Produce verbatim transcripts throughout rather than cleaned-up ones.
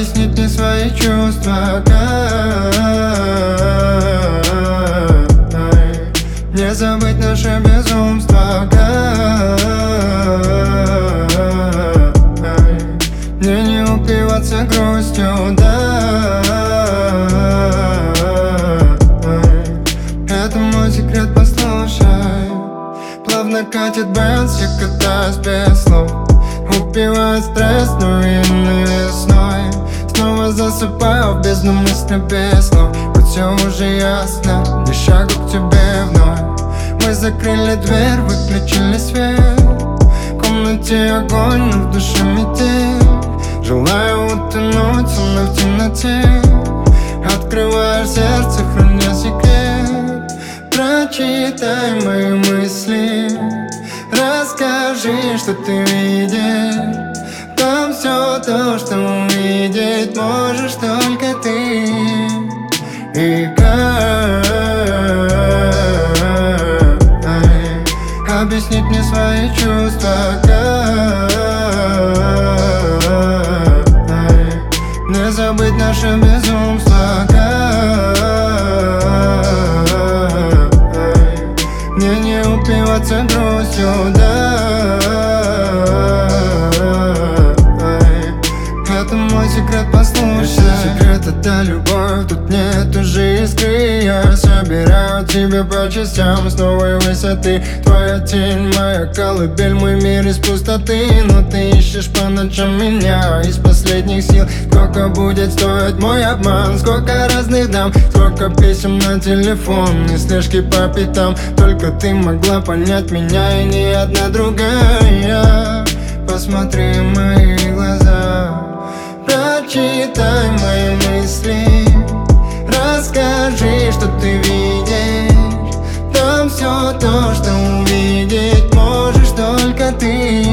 объяснить мне свои чувства, как не забыть наше безумство, как мне не упиваться грустью, да. Это мой секрет, послушай. Плавно катит бенз, я катаюсь без слов, упиваю стресс, но именно весной снова засыпаю в бездну мысли без снов. Хоть все уже ясно, не шагу к тебе вновь. Мы закрыли дверь, выключили свет, в комнате огонь, но в душе метель. Желаю утонуть со мной в темноте. Открываешь сердце, храня секрет. Прочитай мои мысли, расскажи, что ты видишь. Там все то, что увидеть можешь только ты. И как объяснить мне свои чувства, как не забыть наше безумство, как мне не упиваться грустью, да. Это мой секрет, послушай. Секрет — это любовь, тут нет уже искры. Я собираю тебя по частям с новой высоты. Твоя тень, моя колыбель, мой мир из пустоты. Но ты ищешь по ночам меня из последних сил. Сколько будет стоить мой обман, сколько разных дам, сколько писем на телефон и слежки по пятам. Только ты могла понять меня и ни одна другая. Посмотри в мои глаза, прочитай мои мысли, расскажи, что ты видишь. Там все то, что увидеть можешь только ты.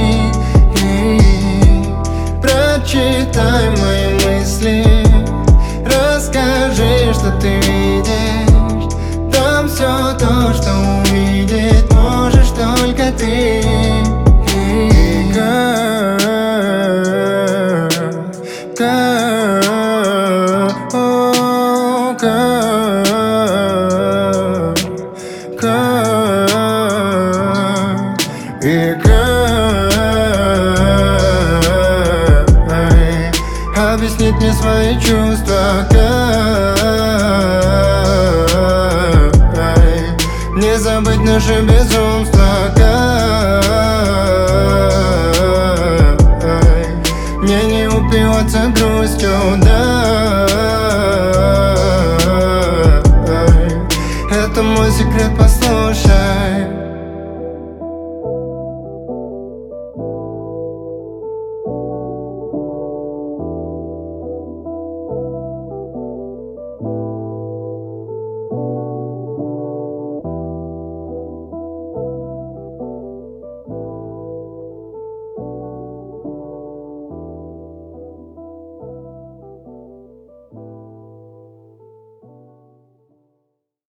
Прочитай мои мысли, расскажи, что ты видишь. Там все то, что увидеть можешь только ты. И как, как, о, как, как, и как объяснить мне свои чувства, как не забыть наше безумство, как мне не упиваться грустью, да.